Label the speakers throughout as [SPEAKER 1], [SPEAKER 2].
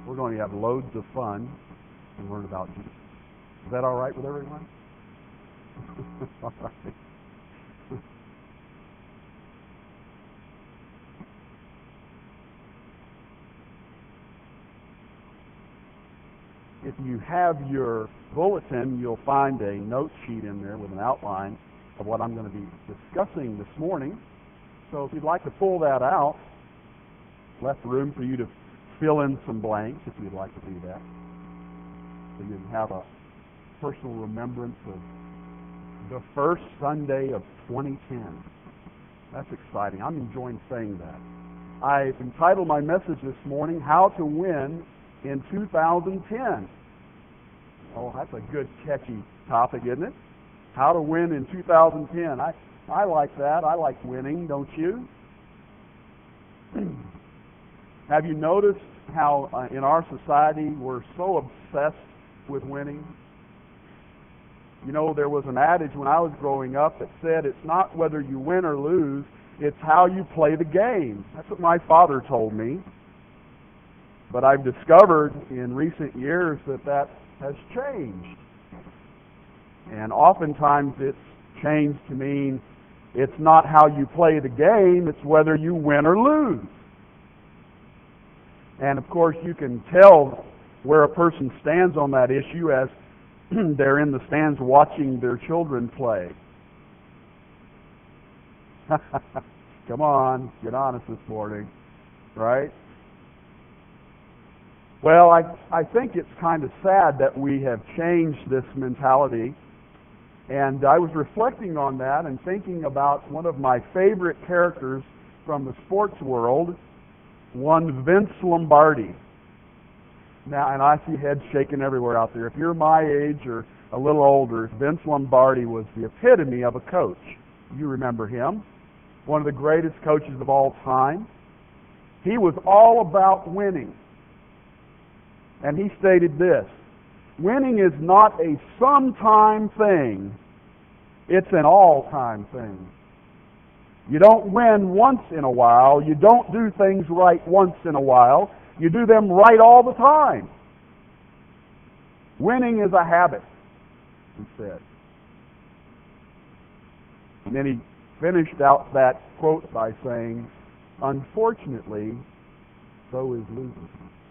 [SPEAKER 1] We're going to have loads of fun and learn about Jesus. Is that all right with everyone? All right. If you have your bulletin, you'll find a note sheet in there with an outline of what I'm going to be discussing this morning. So if you'd like to pull that out, left room for you to fill in some blanks if you'd like to do that. So you can have a personal remembrance of the first Sunday of 2010. That's exciting. I'm enjoying saying that. I've entitled my message this morning, How to Win in 2010. Oh, that's a good, catchy topic, isn't it? How to win in 2010. I like that. I like winning, don't you? Have you noticed how in our society we're so obsessed with winning? You know, there was an adage when I was growing up that said it's not whether you win or lose, it's how you play the game. That's what my father told me. But I've discovered in recent years that has changed. And oftentimes it's changed to mean it's not how you play the game, it's whether you win or lose. And of course you can tell where a person stands on that issue as they're in the stands watching their children play. Come on, get honest this morning, right? Well, I think it's kind of sad that we have changed this mentality. And I was reflecting on that and thinking about one of my favorite characters from the sports world, one Vince Lombardi. Now, and I see heads shaking everywhere out there. If you're my age or a little older, Vince Lombardi was the epitome of a coach. You remember him. One of the greatest coaches of all time. He was all about winning. And he stated this, winning is not a sometime thing, it's an all-time thing. You don't win once in a while, you don't do things right once in a while, you do them right all the time. Winning is a habit, he said. And then he finished out that quote by saying, unfortunately, so is losing.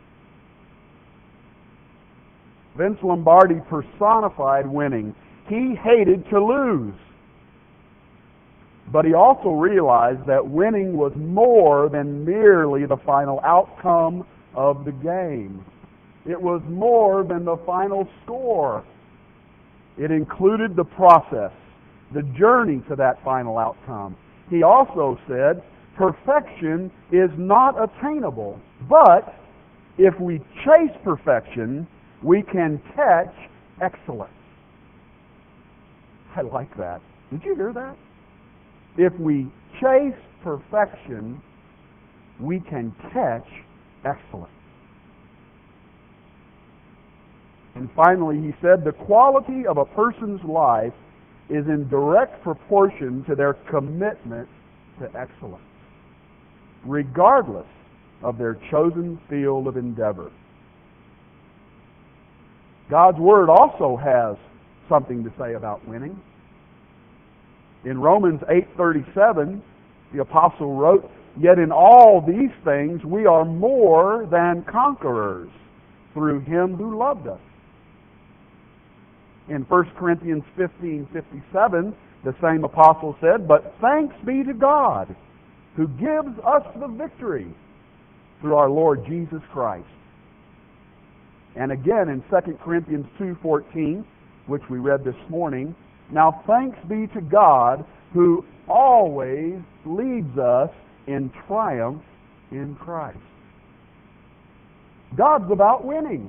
[SPEAKER 1] Vince Lombardi personified winning. He hated to lose. But he also realized that winning was more than merely the final outcome of the game. It was more than the final score. It included the process, the journey to that final outcome. He also said, perfection is not attainable, but if we chase perfection, we can catch excellence. I like that. Did you hear that? If we chase perfection, we can catch excellence. And finally, he said, the quality of a person's life is in direct proportion to their commitment to excellence, regardless of their chosen field of endeavor. God's Word also has something to say about winning. In Romans 8:37, the apostle wrote, yet in all these things we are more than conquerors through Him who loved us. In 1 Corinthians 15:57, the same apostle said, but thanks be to God who gives us the victory through our Lord Jesus Christ. And again in 2 Corinthians 2:14, which we read this morning, now thanks be to God who always leads us in triumph in Christ. God's about winning.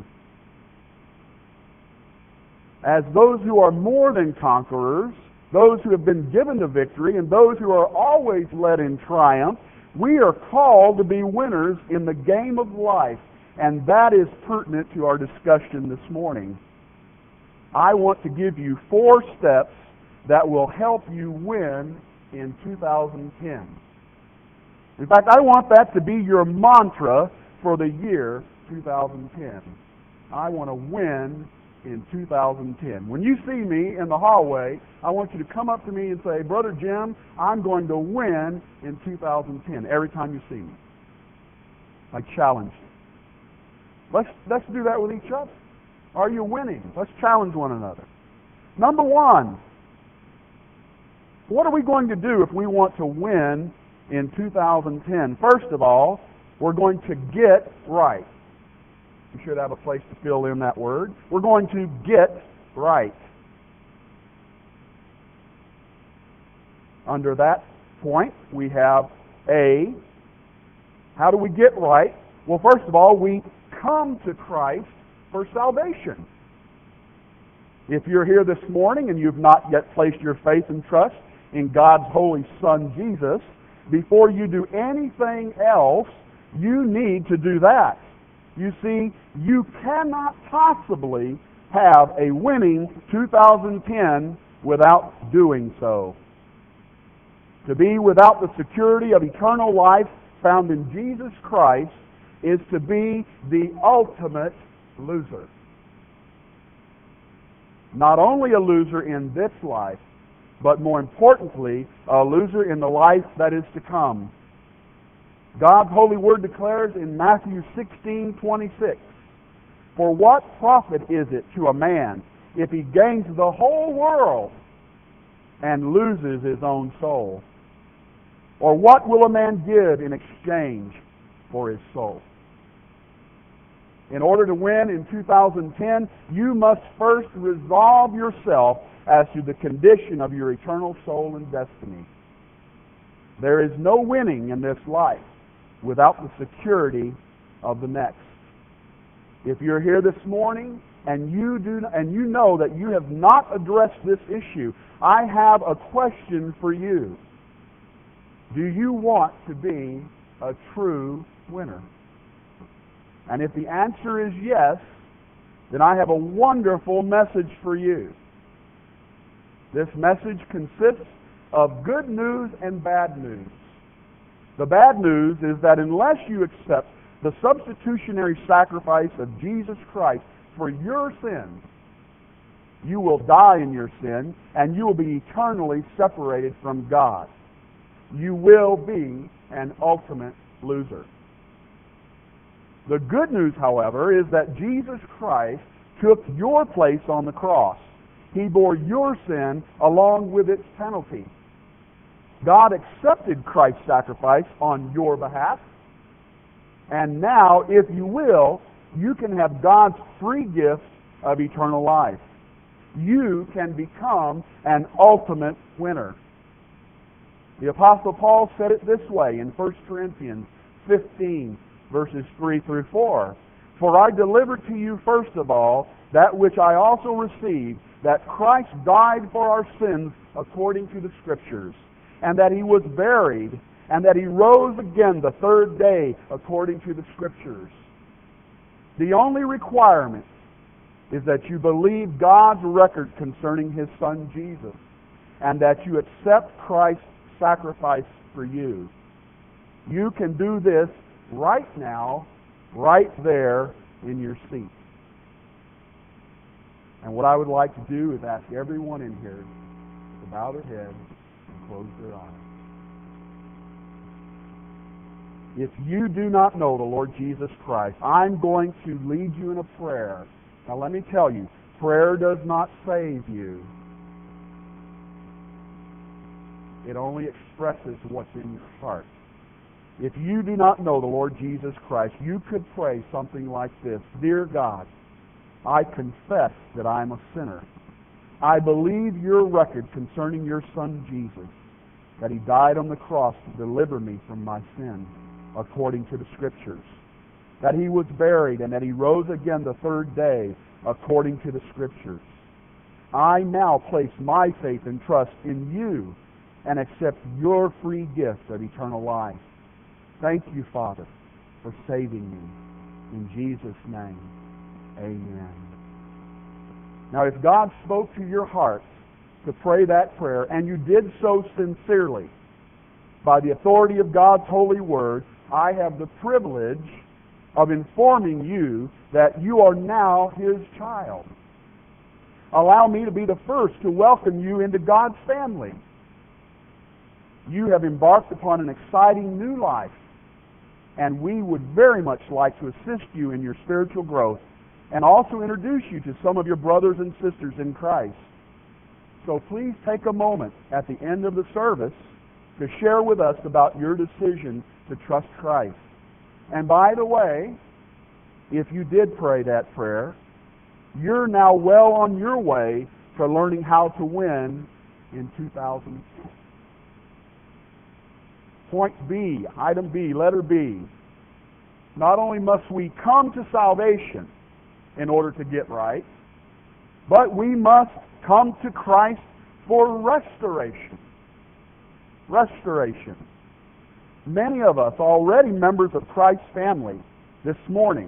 [SPEAKER 1] As those who are more than conquerors, those who have been given the victory, and those who are always led in triumph, we are called to be winners in the game of life. And that is pertinent to our discussion this morning. I want to give you 4 steps that will help you win in 2010. In fact, I want that to be your mantra for the year 2010. I want to win in 2010. When you see me in the hallway, I want you to come up to me and say, Brother Jim, I'm going to win in 2010 every time you see me. I challenge you. Let's do that with each other. Are you winning? Let's challenge one another. Number one, what are we going to do if we want to win in 2010? First of all, we're going to get right. You should have a place to fill in that word. We're going to get right. Under that point, we have A, how do we get right? Well, first of all, we come to Christ for salvation. If you're here this morning and you've not yet placed your faith and trust in God's Holy Son, Jesus, before you do anything else, you need to do that. You see, you cannot possibly have a winning 2010 without doing so. To be without the security of eternal life found in Jesus Christ is to be the ultimate loser. Not only a loser in this life, but more importantly, a loser in the life that is to come. God's holy word declares in Matthew 16:26, "For what profit is it to a man if he gains the whole world and loses his own soul? Or what will a man give in exchange for his soul?" In order to win in 2010, you must first resolve yourself as to the condition of your eternal soul and destiny. There is no winning in this life without the security of the next. If you're here this morning and you know that you have not addressed this issue, I have a question for you. Do you want to be a true winner? And if the answer is yes, then I have a wonderful message for you. This message consists of good news and bad news. The bad news is that unless you accept the substitutionary sacrifice of Jesus Christ for your sins, you will die in your sin and you will be eternally separated from God. You will be an ultimate loser. The good news, however, is that Jesus Christ took your place on the cross. He bore your sin along with its penalty. God accepted Christ's sacrifice on your behalf. And now, if you will, you can have God's free gift of eternal life. You can become an ultimate winner. The Apostle Paul said it this way in 1 Corinthians 15, verses 3 through 4. "For I delivered to you first of all that which I also received, that Christ died for our sins according to the Scriptures, and that He was buried, and that He rose again the third day according to the Scriptures." The only requirement is that you believe God's record concerning His Son Jesus, and that you accept Christ's sacrifice for you. You can do this right now, right there in your seat. And what I would like to do is ask everyone in here to bow their head and close their eyes. If you do not know the Lord Jesus Christ, I'm going to lead you in a prayer. Now let me tell you, prayer does not save you. It only expresses what's in your heart. If you do not know the Lord Jesus Christ, you could pray something like this: "Dear God, I confess that I'm a sinner. I believe your record concerning your Son Jesus, that He died on the cross to deliver me from my sin, according to the Scriptures, that He was buried and that He rose again the third day, according to the Scriptures. I now place my faith and trust in you and accept your free gift of eternal life. Thank you, Father, for saving me. In Jesus' name, amen." Now, if God spoke to your heart to pray that prayer, and you did so sincerely, by the authority of God's holy word, I have the privilege of informing you that you are now His child. Allow me to be the first to welcome you into God's family. You have embarked upon an exciting new life, and we would very much like to assist you in your spiritual growth and also introduce you to some of your brothers and sisters in Christ. So please take a moment at the end of the service to share with us about your decision to trust Christ. And by the way, if you did pray that prayer, you're now well on your way to learning how to win in 2010. Point B, item B, letter B. Not only must we come to salvation in order to get right, but we must come to Christ for restoration. Restoration. Many of us already members of Christ's family this morning.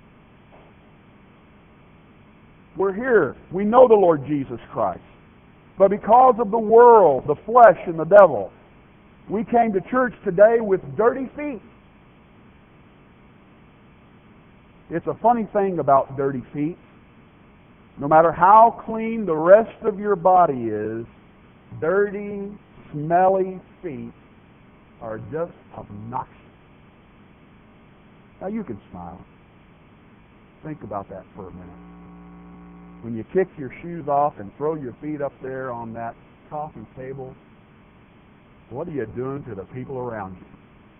[SPEAKER 1] We're here. We know the Lord Jesus Christ. But because of the world, the flesh, and the devil, we came to church today with dirty feet. It's a funny thing about dirty feet. No matter how clean the rest of your body is, dirty, smelly feet are just obnoxious. Now you can smile. Think about that for a minute. When you kick your shoes off and throw your feet up there on that coffee table, what are you doing to the people around you?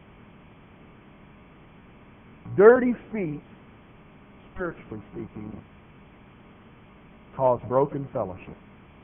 [SPEAKER 1] Dirty feet, spiritually speaking, cause broken fellowship.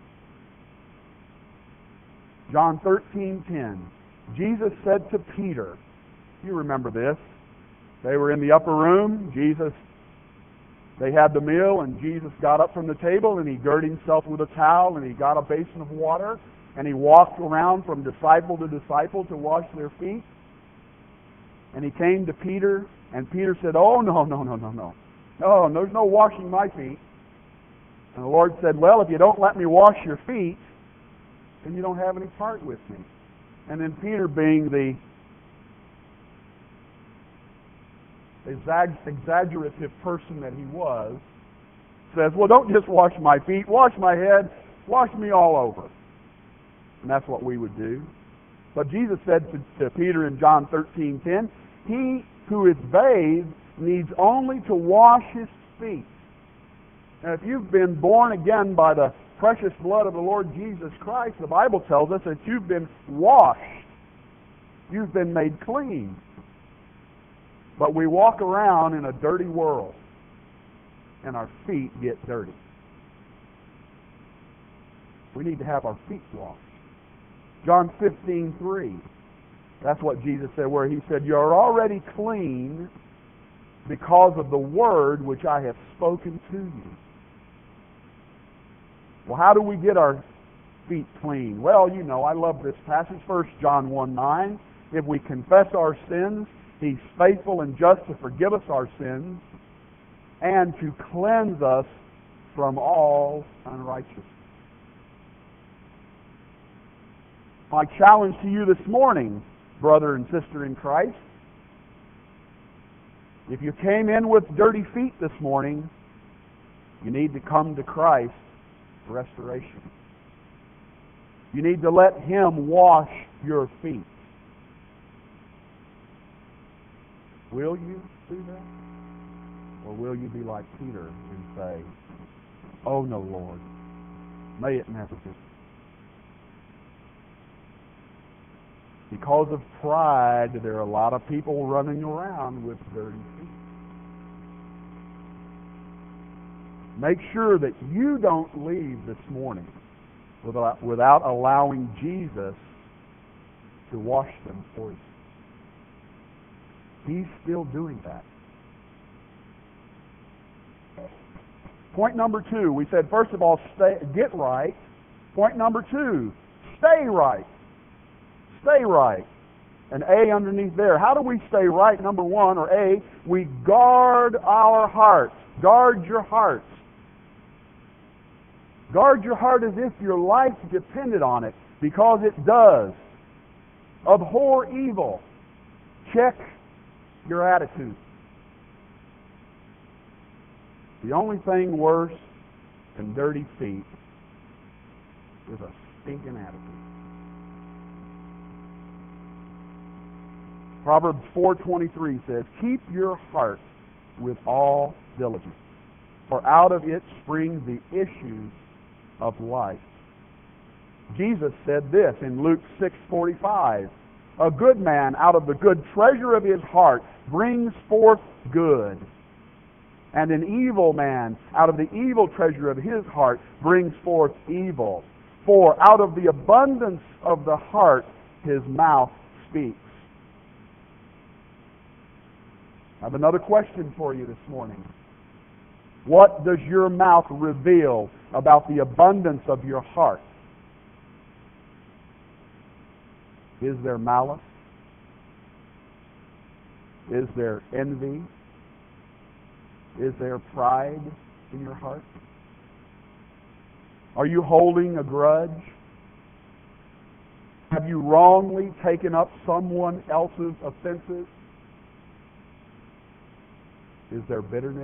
[SPEAKER 1] John 13:10. Jesus said to Peter, you remember this, they were in the upper room, they had the meal, and Jesus got up from the table and he girded himself with a towel and he got a basin of water and he walked around from disciple to disciple to wash their feet. And he came to Peter, and Peter said, oh, no. No, there's no washing my feet. And the Lord said, well, if you don't let me wash your feet, then you don't have any part with me. And then Peter, being the exaggerative person that he was, says, well, don't just wash my feet, wash my head, wash me all over. And that's what we would do. But Jesus said to Peter in John 13:10, he who is bathed needs only to wash his feet. Now, if you've been born again by the precious blood of the Lord Jesus Christ, the Bible tells us that you've been washed. You've been made clean. But we walk around in a dirty world, and our feet get dirty. We need to have our feet washed. John 15:3. That's what Jesus said, where he said, you are already clean because of the word which I have spoken to you. Well, how do we get our feet clean? Well, you know, I love this passage, 1 John 1:9. If we confess our sins, he's faithful and just to forgive us our sins and to cleanse us from all unrighteousness. My challenge to you this morning, brother and sister in Christ, if you came in with dirty feet this morning, you need to come to Christ for restoration. You need to let him wash your feet. Will you do that? Or will you be like Peter and say, oh no, Lord, may it never be. Because of pride, there are a lot of people running around with dirty feet. Make sure that you don't leave this morning without allowing Jesus to wash them for you. He's still doing that. Point number 2, we said, first of all, get right. Point number 2, stay right. Stay right. An A underneath there. How do we stay right? Number 1, or A, we guard our hearts. Guard your hearts. Guard your heart as if your life depended on it, because it does. Abhor evil. Check your attitude. The only thing worse than dirty feet is a stinking attitude. Proverbs 4:23 says, "Keep your heart with all diligence, for out of it spring the issues of life." Jesus said this in Luke 6:45, "A good man out of the good treasure of his heart brings forth good, and an evil man out of the evil treasure of his heart brings forth evil. For out of the abundance of the heart his mouth speaks." I have another question for you this morning. What does your mouth reveal about the abundance of your heart? Is there malice? Is there envy? Is there pride in your heart? Are you holding a grudge? Have you wrongly taken up someone else's offenses? Is there bitterness?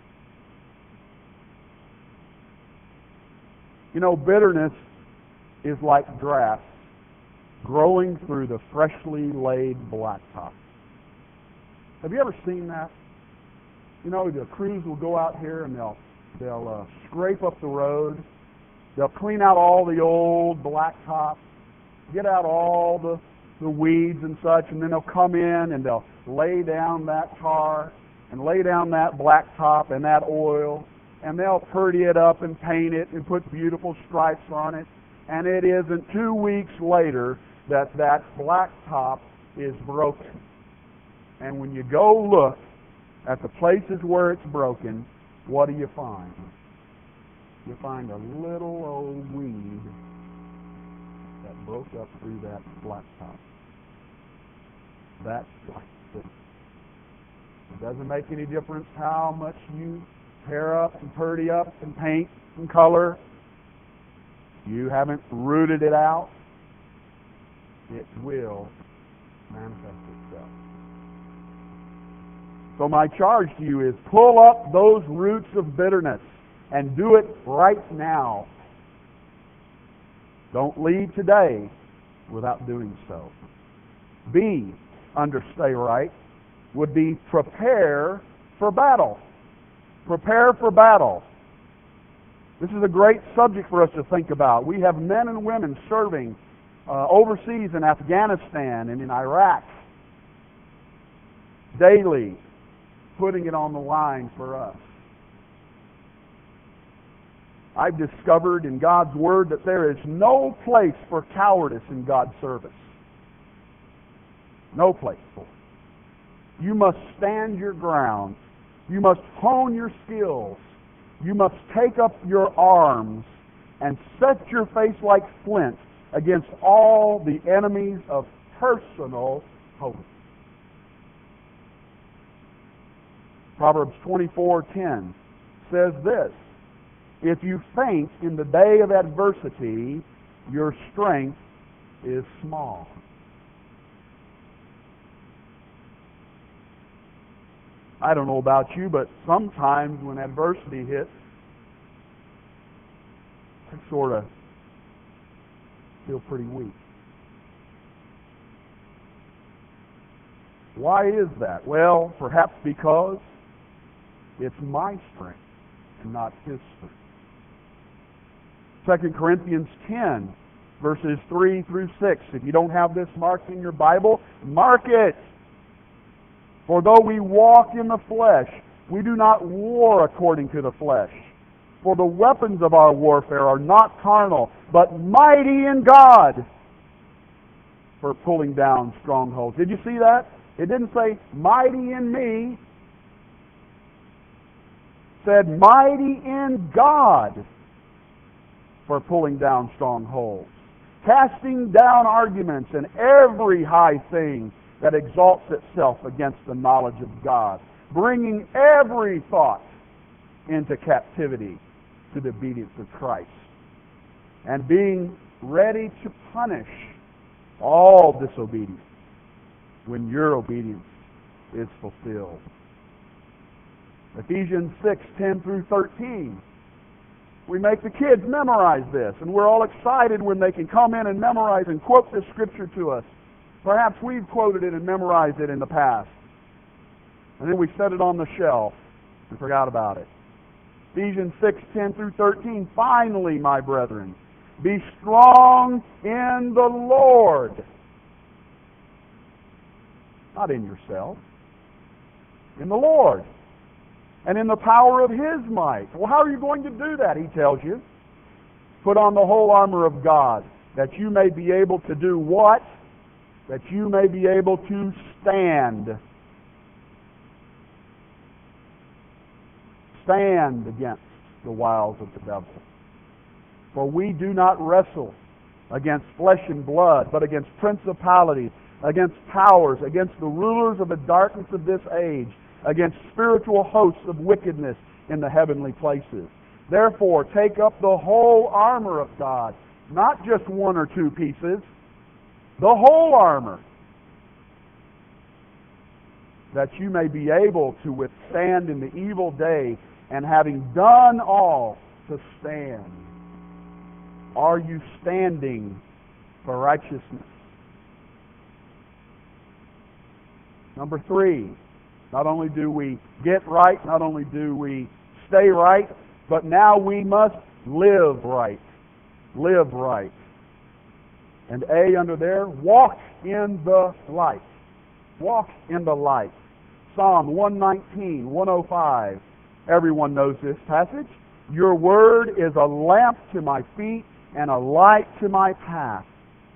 [SPEAKER 1] You know, bitterness is like grass growing through the freshly laid blacktop. Have you ever seen that? You know, the crews will go out here and they'll scrape up the road. They'll clean out all the old blacktop, get out all the weeds and such, and then they'll come in and they'll lay down that tar and lay down that blacktop and that oil, and they'll purdy it up and paint it and put beautiful stripes on it. And it isn't 2 weeks later that blacktop is broken. And when you go look at the places where it's broken, what do you find? You find a little old weed that broke up through that blacktop. That's like this. It doesn't make any difference how much you tear up and purdy up and paint and color. You haven't rooted it out. It will manifest itself. So my charge to you is pull up those roots of bitterness and do it right now. Don't leave today without doing so. B, under stay right, would be prepare for battle. Prepare for battle. This is a great subject for us to think about. We have men and women serving overseas in Afghanistan and in Iraq daily, putting it on the line for us. I've discovered in God's Word that there is no place for cowardice in God's service. No place for it. You must stand your ground. You must hone your skills. You must take up your arms and set your face like flint against all the enemies of personal holiness. Proverbs 24:10 says this, "If you faint in the day of adversity, your strength is small." I don't know about you, but sometimes when adversity hits, I sort of feel pretty weak. Why is that? Well, perhaps because it's my strength and not His strength. 2 Corinthians 10, verses 3 through 6. If you don't have this marked in your Bible, mark it. "For though we walk in the flesh, we do not war according to the flesh. For the weapons of our warfare are not carnal, but mighty in God for pulling down strongholds." Did you see that? It didn't say mighty in me. It said mighty in God for pulling down strongholds. Casting down arguments and every high thing that exalts itself against the knowledge of God, bringing every thought into captivity to the obedience of Christ, and being ready to punish all disobedience when your obedience is fulfilled. Ephesians 6:10 through 13. We make the kids memorize this, and we're all excited when they can come in and memorize and quote this scripture to us. Perhaps we've quoted it and memorized it in the past. And then we set it on the shelf and forgot about it. Ephesians 6:10 through 13. Finally, my brethren, be strong in the Lord. Not in yourself. In the Lord. And in the power of His might. Well, how are you going to do that? He tells you. Put on the whole armor of God, that you may be able to do what? That you may be able to stand. Stand against the wiles of the devil. For we do not wrestle against flesh and blood, but against principalities, against powers, against the rulers of the darkness of this age, against spiritual hosts of wickedness in the heavenly places. Therefore, take up the whole armor of God, not just one or two pieces, the whole armor, that you may be able to withstand in the evil day, and having done all, to stand. Are you standing for righteousness? Number 3, not only do we get right, not only do we stay right, but now we must live right. Live right. And A under there, walk in the light. Walk in the light. Psalm 119, 105. Everyone knows this passage. Your word is a lamp to my feet and a light to my path.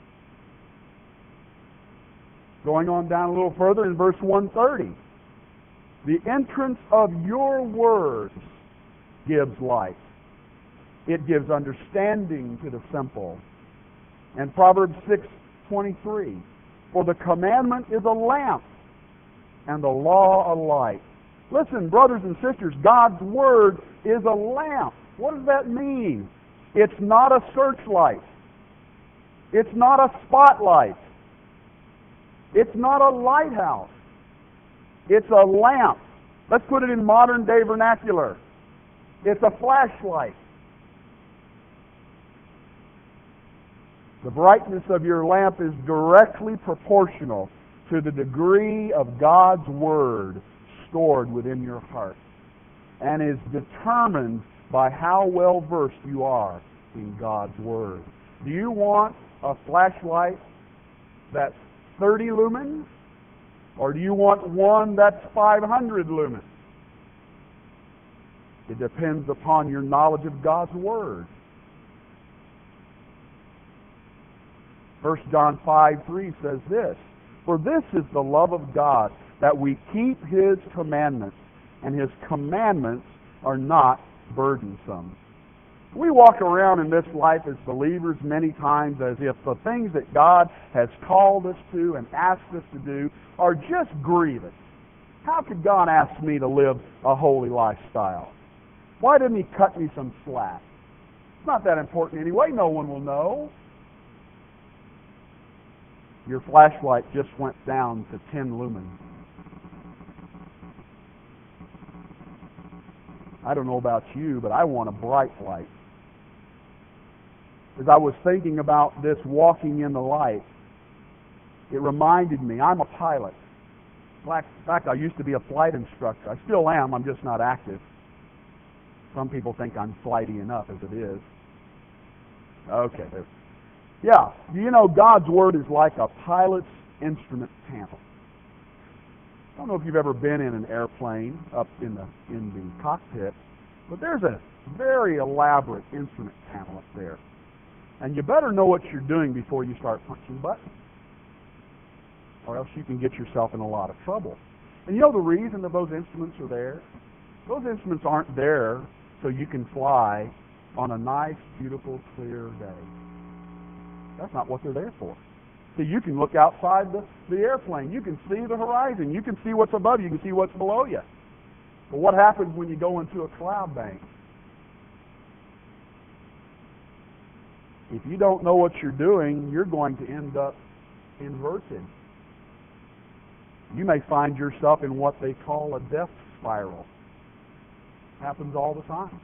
[SPEAKER 1] Going on down a little further in verse 130. The entrance of your words gives light. It gives understanding to the simple. And Proverbs 6:23. For the commandment is a lamp, and the law a light. Listen, brothers and sisters, God's Word is a lamp. What does that mean? It's not a searchlight. It's not a spotlight. It's not a lighthouse. It's a lamp. Let's put it in modern day vernacular. It's a flashlight. The brightness of your lamp is directly proportional to the degree of God's Word stored within your heart, and is determined by how well versed you are in God's Word. Do you want a flashlight that's 30 lumens, or do you want one that's 500 lumens? It depends upon your knowledge of God's Word. 1 John 5:3 says this, for this is the love of God, that we keep His commandments, and His commandments are not burdensome. We walk around in this life as believers many times as if the things that God has called us to and asked us to do are just grievous. How could God ask me to live a holy lifestyle? Why didn't He cut me some slack? It's not that important anyway. No one will know. Your flashlight just went down to 10 lumens. I don't know about you, but I want a bright light. As I was thinking about this walking in the light, it reminded me, I'm a pilot. In fact, I used to be a flight instructor. I still am, I'm just not active. Some people think I'm flighty enough as it is. Okay. Yeah, you know God's Word is like a pilot's instrument panel. I don't know if you've ever been in an airplane up in the cockpit, but there's a very elaborate instrument panel up there. And you better know what you're doing before you start punching buttons, or else you can get yourself in a lot of trouble. And you know the reason that those instruments are there? Those instruments aren't there so you can fly on a nice, beautiful, clear day. That's not what they're there for. So you can look outside the airplane. You can see the horizon. You can see what's above you. You can see what's below you. But what happens when you go into a cloud bank? If you don't know what you're doing, you're going to end up inverted. You may find yourself in what they call a death spiral. Happens all the time.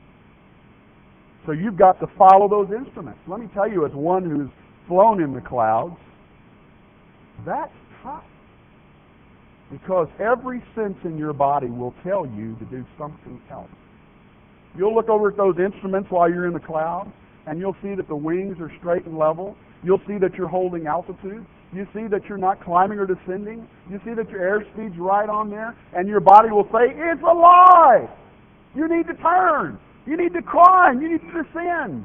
[SPEAKER 1] So you've got to follow those instruments. Let me tell you, as one who's flown in the clouds, that's tough. Because every sense in your body will tell you to do something else. You'll look over at those instruments while you're in the cloud, and you'll see that the wings are straight and level. You'll see that you're holding altitude. You see that you're not climbing or descending. You see that your airspeed's right on there, and your body will say, it's a lie! You need to turn. You need to climb. You need to descend.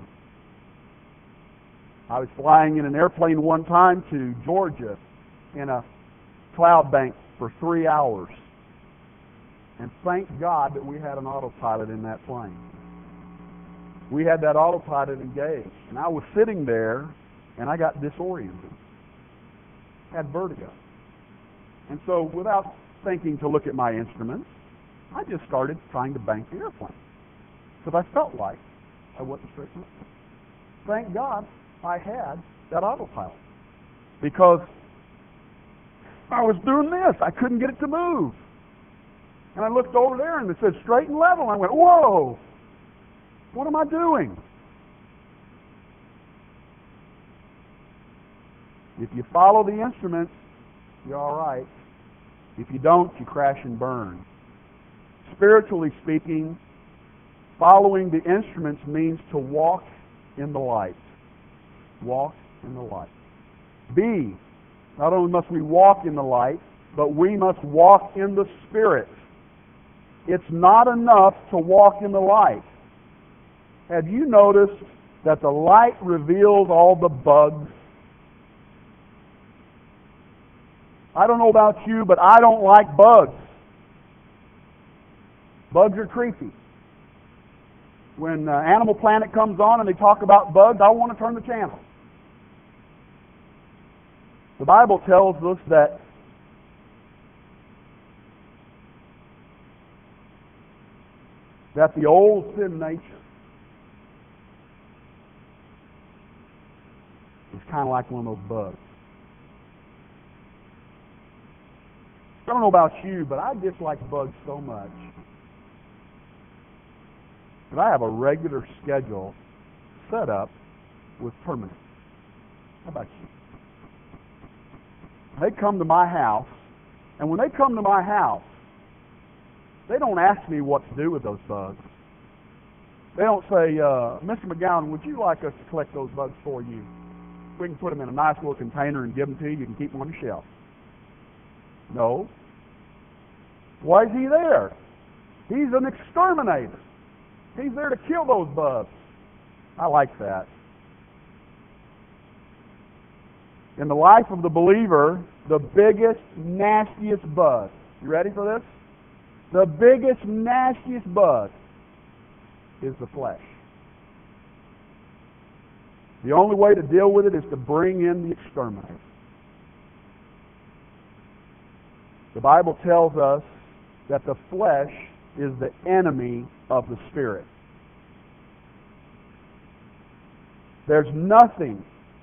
[SPEAKER 1] I was flying in an airplane one time to Georgia in a cloud bank for 3 hours. And thank God that we had an autopilot in that plane. We had that autopilot engaged. And I was sitting there, and I got disoriented. Had vertigo. And so without thinking to look at my instruments, I just started trying to bank the airplane. Because I felt like I wasn't straight enough. Thank God I had that autopilot. Because I was doing this. I couldn't get it to move. And I looked over there and it said straight and level. And I went, whoa, what am I doing? If you follow the instruments, you're all right. If you don't, you crash and burn. Spiritually speaking, following the instruments means to walk in the light. Walk in the light. B, not only must we walk in the light, but we must walk in the Spirit. It's not enough to walk in the light. Have you noticed that the light reveals all the bugs? I don't know about you, but I don't like bugs. Bugs are creepy. When Animal Planet comes on and they talk about bugs, I want to turn the channel. The Bible tells us that the old sin nature is kind of like one of those bugs. I don't know about you, but I dislike bugs so much that I have a regular schedule set up with termites. How about you? They come to my house, and when they come to my house, they don't ask me what to do with those bugs. They don't say, Mr. McGowan, would you like us to collect those bugs for you? We can put them in a nice little container and give them to you. You can keep them on your shelf. No. Why is he there? He's an exterminator. He's there to kill those bugs. I like that. In the life of the believer, the biggest, nastiest bug. You ready for this? The biggest, nastiest bug is the flesh. The only way to deal with it is to bring in the exterminator. The Bible tells us that the flesh is the enemy of the Spirit. There's nothing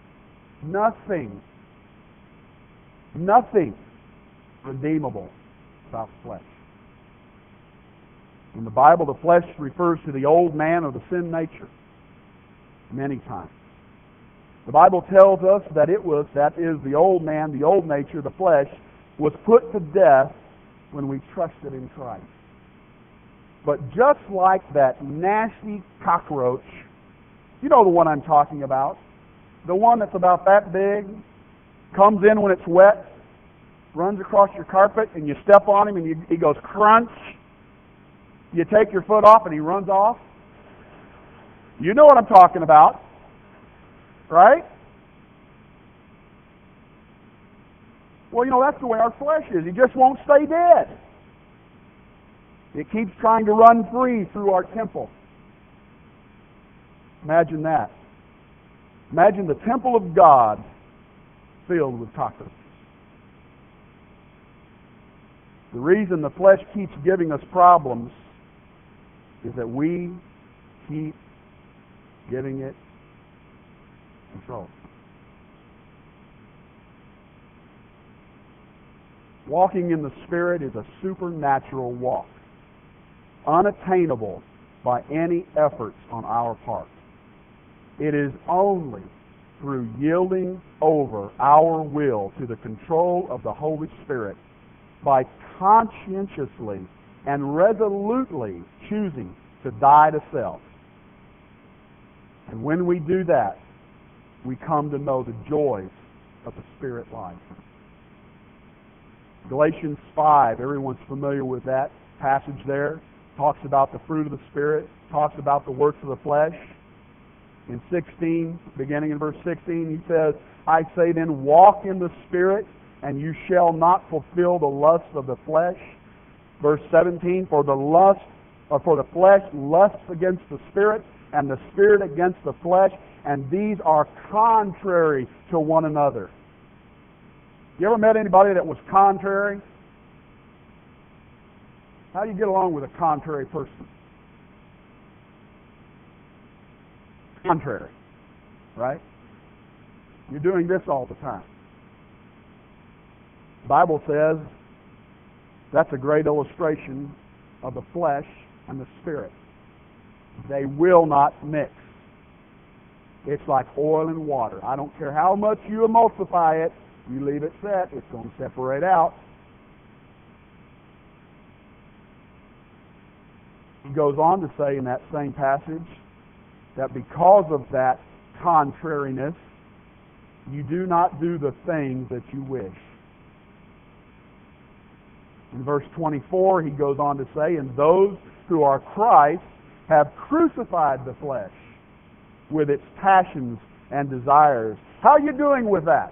[SPEAKER 1] redeemable about the flesh. In the Bible, the flesh refers to the old man or the sin nature many times. The Bible tells us that that is the old man, the old nature, the flesh, was put to death when we trusted in Christ. But just like that nasty cockroach, you know the one I'm talking about, the one that's about that big, comes in when it's wet, runs across your carpet, and you step on him and he goes crunch. You take your foot off and he runs off. You know what I'm talking about, right? Well, you know, that's the way our flesh is. It just won't stay dead. It keeps trying to run free through our temple. Imagine that. Imagine the temple of God filled with cockroaches. The reason the flesh keeps giving us problems is that we keep giving it control. Walking in the Spirit is a supernatural walk. unattainable by any efforts on our part. It is only through yielding over our will to the control of the Holy Spirit, by conscientiously and resolutely choosing to die to self. And when we do that, we come to know the joys of the Spirit life. Galatians 5, everyone's familiar with that passage there. Talks about the fruit of the Spirit, talks about the works of the flesh. In 16, beginning in verse 16, he says, I say then, walk in the Spirit, and you shall not fulfill the lusts of the flesh. Verse 17, for the flesh lusts against the Spirit, and the Spirit against the flesh, and these are contrary to one another. You ever met anybody that was contrary? How do you get along with a contrary person? Contrary, right? You're doing this all the time. The Bible says that's a great illustration of the flesh and the Spirit. They will not mix. It's like oil and water. I don't care how much you emulsify it, you leave it set, it's going to separate out. He goes on to say in that same passage that because of that contrariness, you do not do the things that you wish. In verse 24, he goes on to say, and those who are Christ have crucified the flesh with its passions and desires. How are you doing with that?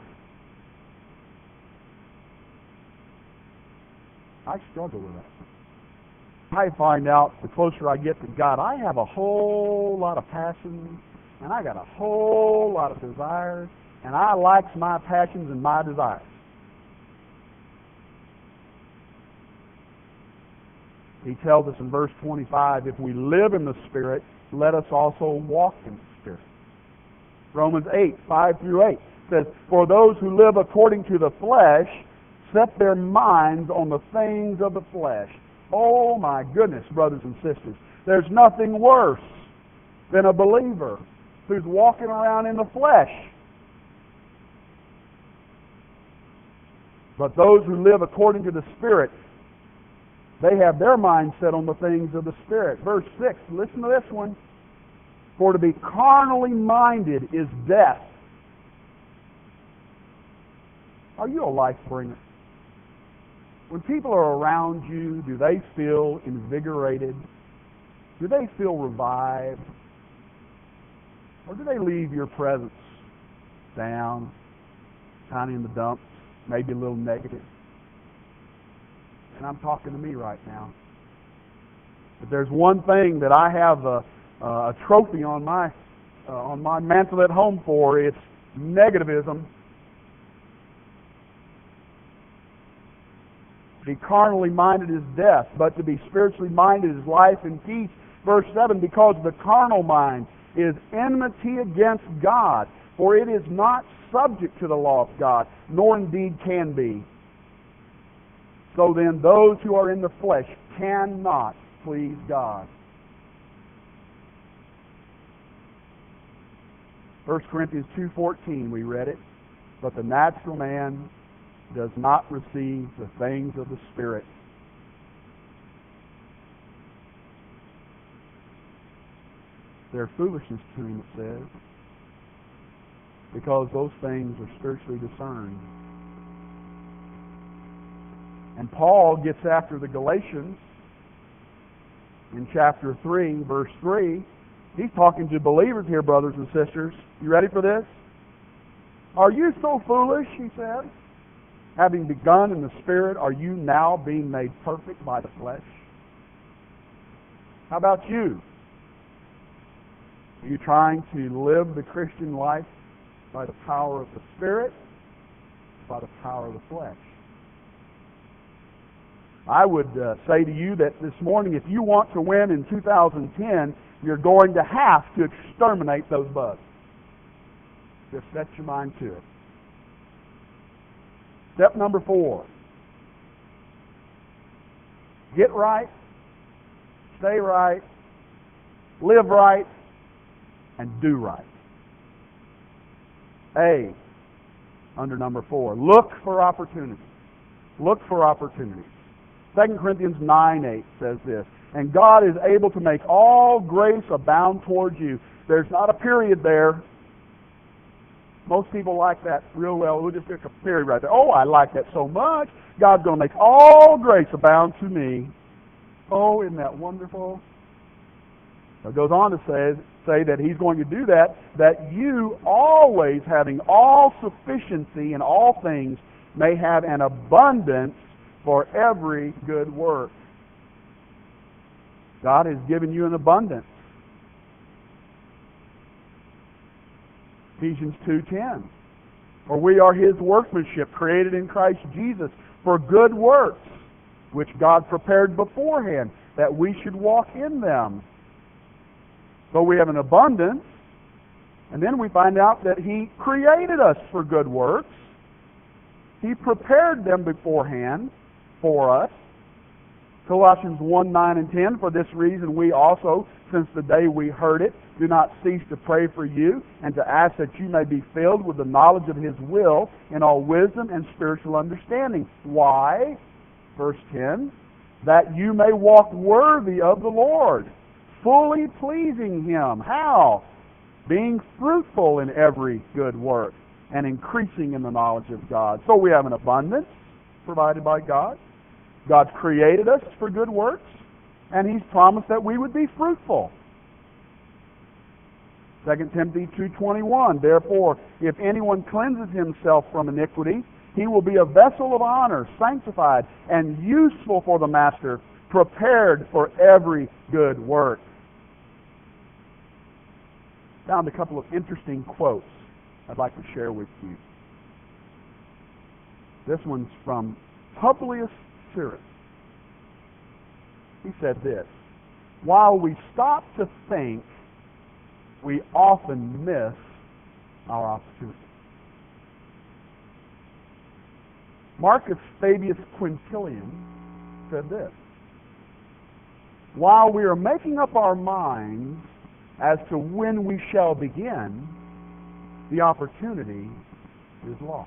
[SPEAKER 1] I struggle with that. I find out the closer I get to God, I have a whole lot of passions, and I got a whole lot of desires, and I likes my passions and my desires. He tells us in verse 25, if we live in the Spirit, let us also walk in the Spirit. Romans 8, 5 through 8 says, for those who live according to the flesh set their minds on the things of the flesh. Oh my goodness, brothers and sisters, there's nothing worse than a believer who's walking around in the flesh. But those who live according to the Spirit, they have their mind set on the things of the Spirit. Verse 6, listen to this one. For to be carnally minded is death. Are you a life bringer? When people are around you, do they feel invigorated? Do they feel revived? Or do they leave your presence down, kind of in the dumps, maybe a little negative? And I'm talking to me right now. But there's one thing that I have a trophy on my mantle at home for. It's negativism. To be carnally minded is death, but to be spiritually minded is life and peace. Verse 7, because the carnal mind is enmity against God, for it is not subject to the law of God, nor indeed can be. So then those who are in the flesh cannot please God. 1 Corinthians 2:14, we read it. But the natural man does not receive the things of the Spirit. They're foolishness to him, it says, because those things are spiritually discerned. And Paul gets after the Galatians in chapter 3, verse 3. He's talking to believers here, brothers and sisters. You ready for this? Are you so foolish, he says? Having begun in the Spirit, are you now being made perfect by the flesh? How about you? Are you trying to live the Christian life by the power of the Spirit, or by the power of the flesh? I would say to you that this morning, if you want to win in 2010, you're going to have to exterminate those bugs. Just set your mind to it. Step number 4. Get right, stay right, live right, and do right. A, under number 4, look for opportunities. Look for opportunities. 2 Corinthians 9:8 says this, and God is able to make all grace abound towards you. There's not a period there. Most people like that real well. We'll just stick a period right there. Oh, I like that so much. God's going to make all grace abound to me. Oh, isn't that wonderful? It goes on to say that He's going to do that you always having all sufficiency in all things may have an abundance for every good work. God has given you an abundance. Ephesians 2:10. For we are His workmanship, created in Christ Jesus for good works, which God prepared beforehand, that we should walk in them. So we have an abundance, and then we find out that He created us for good works. He prepared them beforehand for us. Colossians 1:9 and 10, for this reason we also, since the day we heard it, do not cease to pray for you and to ask that you may be filled with the knowledge of His will in all wisdom and spiritual understanding. Why? Verse 10, that you may walk worthy of the Lord, fully pleasing Him. How? Being fruitful in every good work and increasing in the knowledge of God. So we have an abundance provided by God. God created us for good works, and He's promised that we would be fruitful. 2 Timothy 2:21, therefore, if anyone cleanses himself from iniquity, he will be a vessel of honor, sanctified, and useful for the master, prepared for every good work. Found a couple of interesting quotes I'd like to share with you. This one's from Publius Syrus. He said this, while we stop to think, we often miss our opportunity. Marcus Fabius Quintilian said this, while we are making up our minds as to when we shall begin, the opportunity is lost.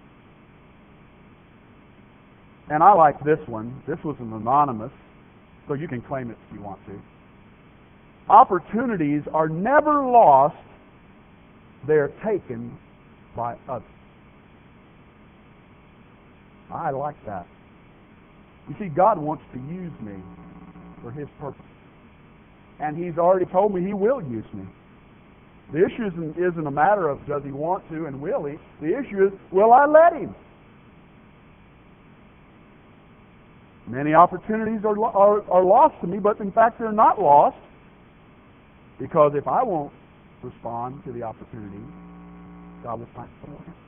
[SPEAKER 1] And I like this one. This was an anonymous, so you can claim it if you want to. Opportunities are never lost, they're taken by others. I like that. You see, God wants to use me for His purpose. And He's already told me He will use me. The issue isn't a matter of does He want to and will He. The issue is, will I let Him? Many opportunities are lost to me, but in fact they're not lost. Because if I won't respond to the opportunity, God will find someone else.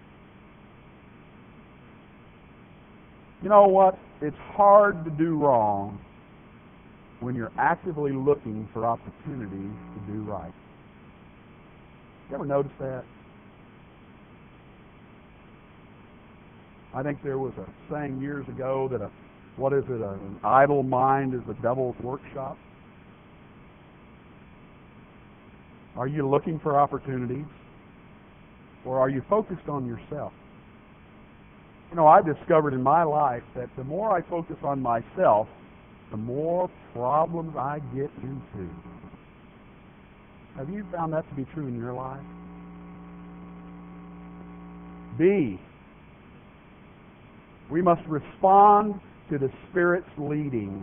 [SPEAKER 1] You know what? It's hard to do wrong when you're actively looking for opportunities to do right. You ever notice that? I think there was a saying years ago that an idle mind is the devil's workshop. Are you looking for opportunities? Or are you focused on yourself? You know, I've discovered in my life that the more I focus on myself, the more problems I get into. Have you found that to be true in your life? B, we must respond to the Spirit's leading.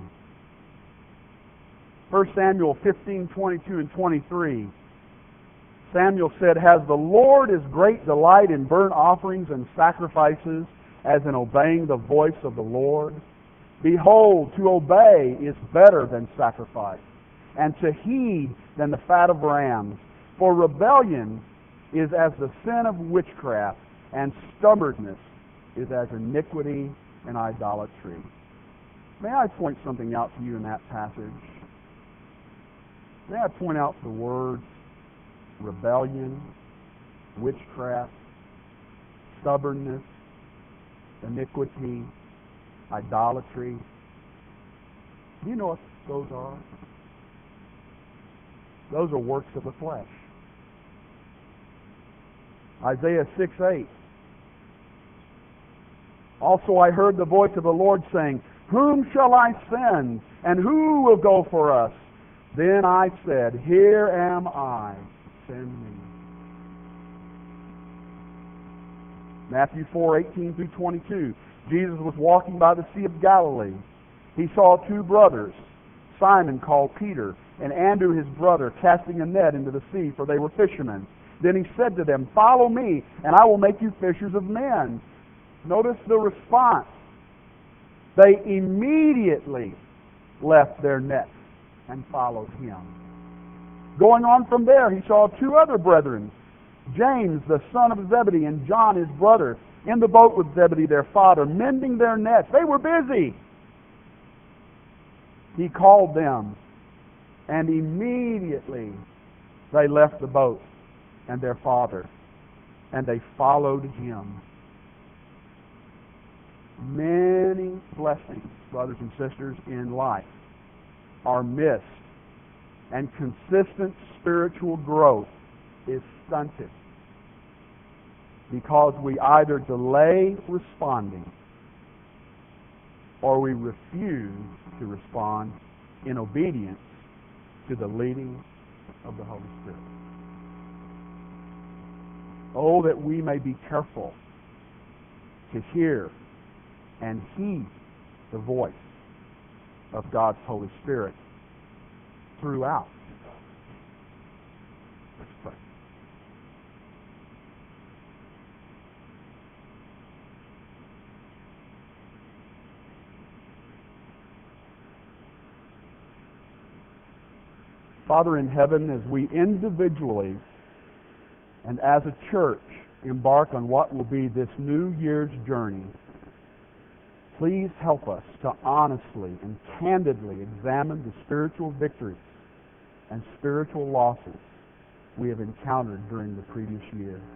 [SPEAKER 1] 1 Samuel 15:22 and 23. Samuel said, has the Lord as great delight in burnt offerings and sacrifices as in obeying the voice of the Lord? Behold, to obey is better than sacrifice, and to heed than the fat of rams. For rebellion is as the sin of witchcraft, and stubbornness is as iniquity and idolatry. May I point something out to you in that passage? May I point out the words rebellion, witchcraft, stubbornness, iniquity, idolatry. Do you know what those are? Those are works of the flesh. Isaiah 6:8. Also I heard the voice of the Lord saying, Whom shall I send, and who will go for us? Then I said, Here am I, send me. Matthew 4:18 through 22. Jesus was walking by the Sea of Galilee. He saw two brothers, Simon called Peter, and Andrew his brother, casting a net into the sea, for they were fishermen. Then he said to them, Follow me, and I will make you fishers of men. Notice the response. They immediately left their nets and followed him. Going on from there, he saw two other brethren, James, the son of Zebedee, and John, his brother, in the boat with Zebedee, their father, mending their nets. They were busy. He called them, and immediately they left the boat and their father, and they followed him. Many blessings, brothers and sisters, in life are missed, and consistent spiritual growth is stunted because we either delay responding or we refuse to respond in obedience to the leading of the Holy Spirit. Oh, that we may be careful to hear and heed the voice of God's Holy Spirit throughout. Let's pray. Father in heaven, as we individually and as a church embark on what will be this new year's journey, please help us to honestly and candidly examine the spiritual victories and spiritual losses we have encountered during the previous year.